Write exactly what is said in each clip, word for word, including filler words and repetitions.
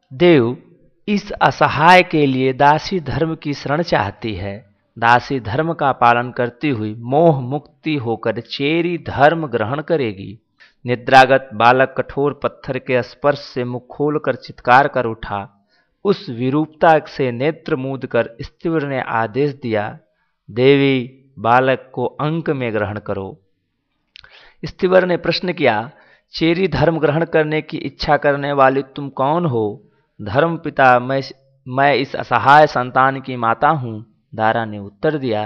देव इस असहाय के लिए दासी धर्म की शरण चाहती है। दासी धर्म का पालन करती हुई मोह मुक्ति होकर चेरी धर्म ग्रहण करेगी। निद्रागत बालक कठोर पत्थर के स्पर्श से मुख खोलकर चित्कार कर उठा। उस विरूपता से नेत्र मूंद कर स्त्रीवर ने आदेश दिया, देवी बालक को अंक में ग्रहण करो। स्त्रीवर ने प्रश्न किया, चेरी धर्म ग्रहण करने की इच्छा करने वाली तुम कौन हो? धर्म पिता, मैं मैं इस असहाय संतान की माता हूँ। दारा ने उत्तर दिया,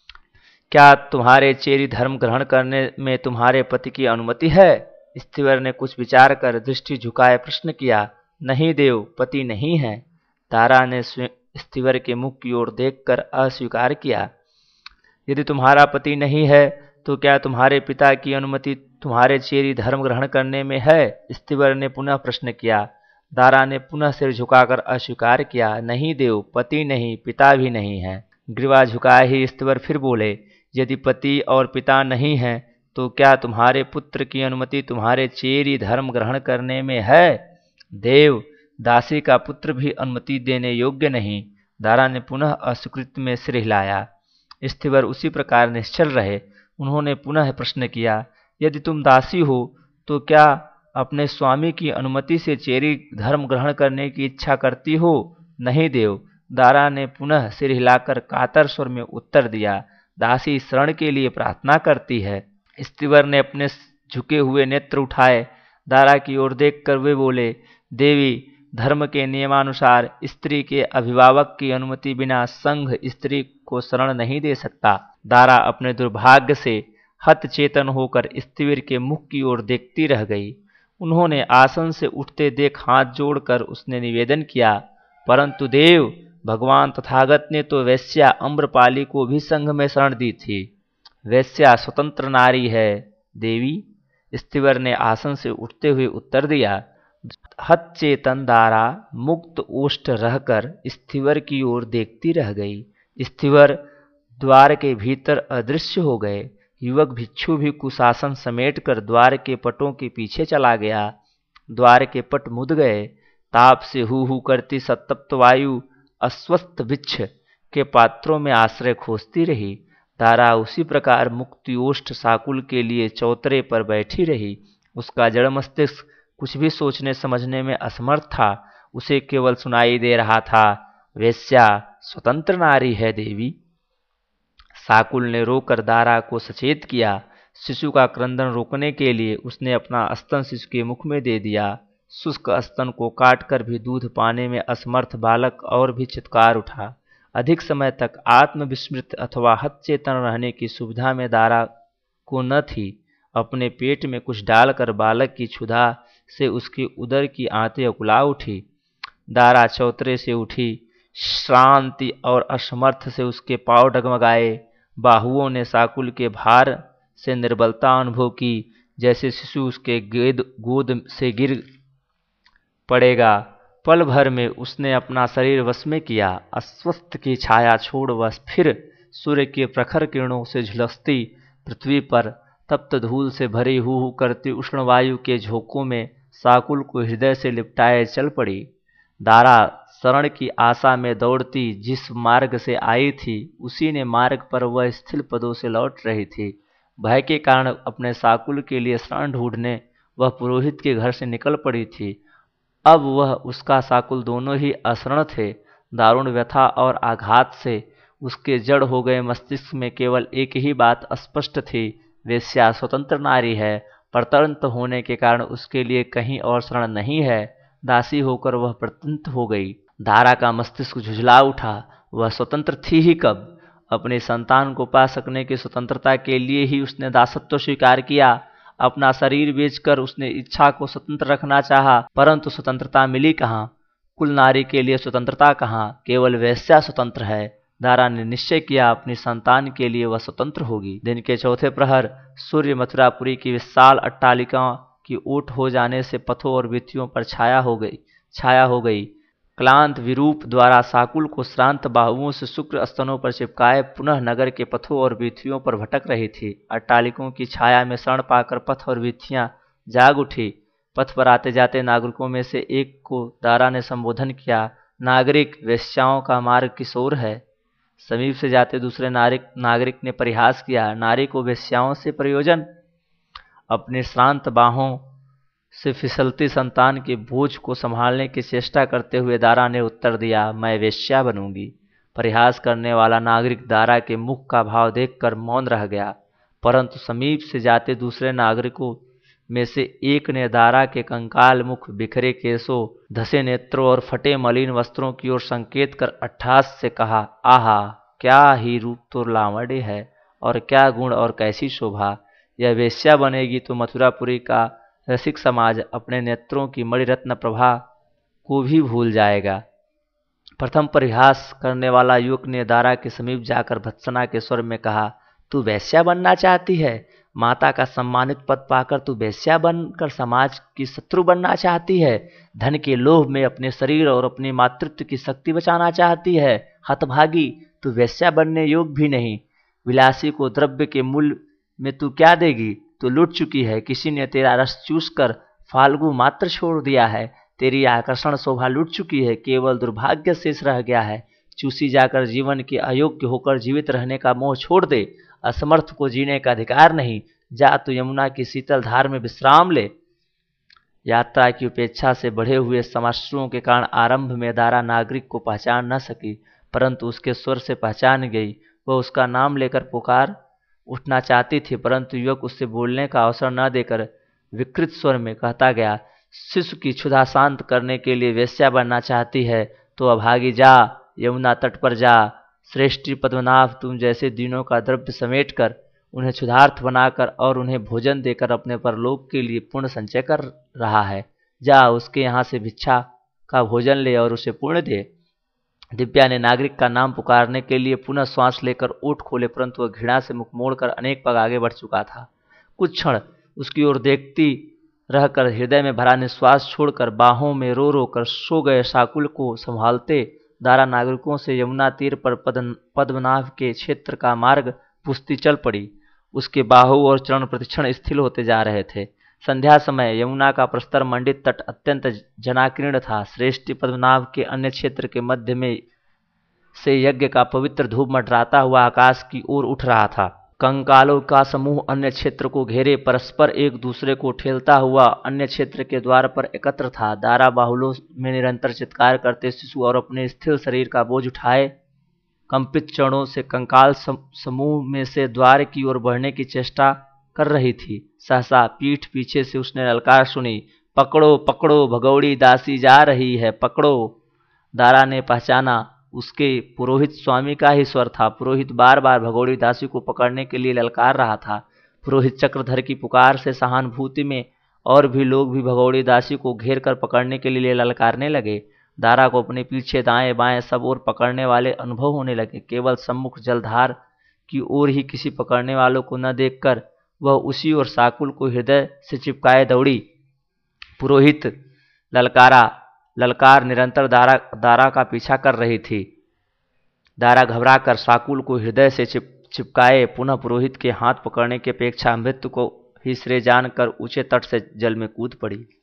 क्या तुम्हारे चेरी धर्म ग्रहण करने में तुम्हारे पति की अनुमति है? स्त्रीवर ने कुछ विचार कर दृष्टि झुकाए प्रश्न किया, नहीं देव, पति नहीं है। दारा ने स्त्रीवर के मुख की ओर देखकर अस्वीकार किया, यदि तुम्हारा पति नहीं है तो क्या तुम्हारे पिता की अनुमति तुम्हारे चेरी धर्म ग्रहण करने में है? स्त्रीवर ने पुनः प्रश्न किया। दारा ने पुनः सिर झुकाकर अस्वीकार किया, नहीं देव, पति नहीं, पिता भी नहीं है। ग्रीवा झुकाए ही स्त्रीवर फिर बोले, यदि पति और पिता नहीं हैं तो क्या तुम्हारे पुत्र की अनुमति तुम्हारे चेरी धर्म ग्रहण करने में है? देव, दासी का पुत्र भी अनुमति देने योग्य नहीं। दारा ने पुनः अस्वीकृति में सिर हिलाया। स्त्रीवर उसी प्रकार निश्चल रहे। उन्होंने पुनः प्रश्न किया, यदि तुम दासी हो तो क्या अपने स्वामी की अनुमति से चेरी धर्म ग्रहण करने की इच्छा करती हो? नहीं देव। दारा ने पुनः सिर हिलाकर कातर स्वर में उत्तर दिया, दासी शरण के लिए प्रार्थना करती है। स्त्रीवर ने अपने झुके हुए नेत्र उठाए। दारा की ओर देखकर वे बोले, देवी, धर्म के नियमानुसार स्त्री के अभिभावक की अनुमति बिना संघ स्त्री को शरण नहीं दे सकता। दारा अपने दुर्भाग्य से हतचेतन होकर स्त्रीवीर के मुख की ओर देखती रह गई। उन्होंने आसन से उठते देख हाथ जोड़कर उसने निवेदन किया, परंतु देव, भगवान तथागत ने तो वैश्या अम्रपाली को भी संघ में शरण दी थी। वैश्या स्वतंत्र नारी है देवी। स्त्रीवर ने आसन से उठते हुए उत्तर दिया। हतचेतन दारा मुक्त ओष्ठ रहकर स्त्रीवर की ओर देखती रह गई। स्त्रीवर द्वार के भीतर अदृश्य हो गए। युवक भिक्षु भी कुशासन समेटकर द्वार के पटों के पीछे चला गया। द्वार के पट मुद गए। ताप से हू हू करती संतप्त वायु अस्वस्थ वृक्ष के पात्रों में आश्रय खोजती रही। दारा उसी प्रकार मुक्तियोष्ठ साकुल के लिए चौतरे पर बैठी रही। उसका जड़ मस्तिष्क कुछ भी सोचने समझने में असमर्थ था। उसे केवल सुनाई दे रहा था, वेश्या स्वतंत्र नारी है देवी। साकुल ने रोकर दारा को सचेत किया। शिशु का क्रंदन रोकने के लिए उसने अपना स्तन शिशु के मुख में दे दिया। शुष्क स्तन को काटकर भी दूध पाने में असमर्थ बालक और भी चित्कार उठा। अधिक समय तक आत्मविस्मृत अथवा हतचेतन रहने की सुविधा में दारा को न थी। अपने पेट में कुछ डालकर बालक की क्षुधा से उसके उदर की आंतें उकुला उठी। दारा चौतरे से उठी। श्रांति और असमर्थ से उसके पांव डगमगाए। बाहुओं ने साकुल के भार से निर्बलता अनुभव की, जैसे शिशु उसके गेद गोद से गिर पड़ेगा। पल भर में उसने अपना शरीर वश में किया। अस्वस्थ की छाया छोड़ वह फिर सूर्य के प्रखर किरणों से झुलसती पृथ्वी पर तप्त धूल से भरी हू हू करती उष्ण वायु के झोंकों में साकुल को हृदय से लिपटाए चल पड़ी। दारा शरण की आशा में दौड़ती जिस मार्ग से आई थी, उसी ने मार्ग पर वह स्थिर पदों से लौट रही थी। भय के कारण अपने साकुल के लिए शरण ढूंढने वह पुरोहित के घर से निकल पड़ी थी। अब वह उसका साकुल दोनों ही अशरण थे। दारुण व्यथा और आघात से उसके जड़ हो गए मस्तिष्क में केवल एक ही बात स्पष्ट थी, वेश्या स्वतंत्र नारी है। परतंत्र होने के कारण उसके लिए कहीं और शरण नहीं है। दासी होकर वह परतंत्र हो गई। दारा का मस्तिष्क झुझला उठा। वह स्वतंत्र थी ही कब? अपने संतान को पा सकने की स्वतंत्रता के लिए ही उसने दासत्व स्वीकार किया। अपना शरीर बेचकर उसने इच्छा को स्वतंत्र रखना चाहा, परंतु स्वतंत्रता मिली कहाँ? कुल नारी के लिए स्वतंत्रता कहाँ? केवल वेश्या स्वतंत्र है। दारा ने निश्चय किया, अपनी संतान के लिए वह स्वतंत्र होगी। दिन के चौथे प्रहर सूर्य मथुरापुरी की विशाल अट्टालिका की ओट हो जाने से पथों और भित्तियों पर छाया हो गई छाया हो गई क्लांत विरूप द्वारा साकुल को श्रांत बाहुओं से शुक्र स्तनों पर चिपकाए पुनः नगर के पथों और भित्तियों पर भटक रही थी। अट्टालिकों की छाया में शरण पाकर पथ और भित्तियां जाग उठी, पथ पर आते जाते नागरिकों में से एक को दारा ने संबोधन किया, नागरिक, वेश्याओं का मार्ग किशोर है। समीप से जाते दूसरे नागरिक नागरिक ने परिहास किया, नारी को वेश्याओं से प्रयोजन। अपनी श्रांत बाहों से फिसलती संतान के बोझ को संभालने की चेष्टा करते हुए दारा ने उत्तर दिया, मैं वेश्या बनूंगी। परिहास करने वाला नागरिक दारा के मुख का भाव देखकर मौन रह गया, परंतु समीप से जाते दूसरे नागरिकों में से एक ने दारा के कंकाल मुख, बिखरे केसों, धसे नेत्रों और फटे मलिन वस्त्रों की ओर संकेत कर अट्ठास से कहा, आहा, क्या ही रूप तो लावण्य है, और क्या गुण और कैसी शोभा। यह वेश्या बनेगी तो मथुरापुरी का रसिक समाज अपने नेत्रों की मणिरत्न प्रभा को भी भूल जाएगा। प्रथम परिहास करने वाला युवक ने दारा के समीप जाकर भत्सना के स्वर में कहा, तू वेश्या बनना चाहती है? माता का सम्मानित पद पाकर तू वेश्या बनकर समाज की शत्रु बनना चाहती है? धन के लोभ में अपने शरीर और अपनी मातृत्व की शक्ति बचाना चाहती है? हतभागी, तू वेश्या बनने योग्य भी नहीं। विलासी को द्रव्य के मूल्य में तू क्या देगी? तू लुट चुकी है। किसी ने तेरा रस चूस कर फाल्गु मात्र छोड़ दिया है। तेरी आकर्षण शोभा लुट चुकी है। केवल दुर्भाग्य शेष रह गया है। चूसी जाकर जीवन के अयोग्य होकर जीवित रहने का मोह छोड़ दे। असमर्थ को जीने का अधिकार नहीं। जा तू यमुना की शीतल धार में विश्राम ले। यात्रा की उपेक्षा से बढ़े हुए समाश्रुओं के कारण आरंभ में दारा नागरिक को पहचान न सकी, परंतु उसके स्वर से पहचान गई। वह उसका नाम लेकर पुकार उठना चाहती थी, परंतु युवक उससे बोलने का अवसर न देकर विकृत स्वर में कहता गया, शिशु की क्षुधा शांत करने के लिए वेश्या बनना चाहती है तो अभागी, जा यमुना तट पर जा। श्रेष्ठी पद्मनाभ तुम जैसे दीनों का द्रव्य समेट कर, उन्हें क्षुधार्थ बनाकर और उन्हें भोजन देकर अपने परलोक के लिए पुण्य संचय कर रहा है। जा उसके यहाँ से भिक्षा का भोजन ले और उसे पुण्य दे। दिव्या ने नागरिक का नाम पुकारने के लिए पुनः श्वास लेकर ओठ खोले, परंतु वह घृणा से मुख मोड़कर अनेक पग आगे बढ़ चुका था। कुछ क्षण उसकी ओर देखती रहकर हृदय में भरा निश्वास छोड़कर बाहों में रो रो कर सो गए शाकुल को संभालते दारा नागरिकों से यमुना तीर पर पद्मनाभ के क्षेत्र का मार्ग पूछती चल पड़ी। उसके बाहु और चरण प्रतिक्षण स्थिर होते जा रहे थे। संध्या समय यमुना का प्रस्तर मंडित तट अत्यंत जनाकीर्ण था। श्रेष्ठी पद्मनाभ के अन्य क्षेत्र के मध्य में से यज्ञ का पवित्र धूप मंडराता हुआ आकाश की ओर उठ रहा था। कंकालों का समूह अन्य क्षेत्र को घेरे परस्पर एक दूसरे को ठेलता हुआ अन्य क्षेत्र के द्वार पर एकत्र था। दारा बाहुलों में निरंतर चित्कार करते शिशु और अपने स्थिर शरीर का बोझ उठाए कंपित चरणों से कंकाल समूह में से द्वार की ओर बढ़ने की चेष्टा कर रही थी। सहसा पीठ पीछे से उसने ललकार सुनी, पकड़ो पकड़ो, भगौड़ी दासी जा रही है, पकड़ो। दारा ने पहचाना उसके पुरोहित स्वामी का ही स्वर था। पुरोहित बार बार भगौड़ी दासी को पकड़ने के लिए ललकार रहा था। पुरोहित चक्रधर की पुकार से सहानुभूति में और भी लोग भी भगौड़ी दासी को घेर कर पकड़ने के लिए ललकारने लगे। दारा को अपने पीछे दाएं बाएं सब ओर पकड़ने वाले अनुभव होने लगे। केवल सम्मुख जलधार की ओर ही किसी पकड़ने वालों को न देखकर वह उसी ओर साकुल को हृदय से चिपकाए दौड़ी। पुरोहित ललकारा ललकार निरंतर दारा दारा का पीछा कर रही थी। दारा घबराकर साकुल को हृदय से चिप चिपकाए पुनः पुरोहित के हाथ पकड़ने की अपेक्षा मृत्यु को ही श्रेय जानकर ऊंचे तट से जल में कूद पड़ी।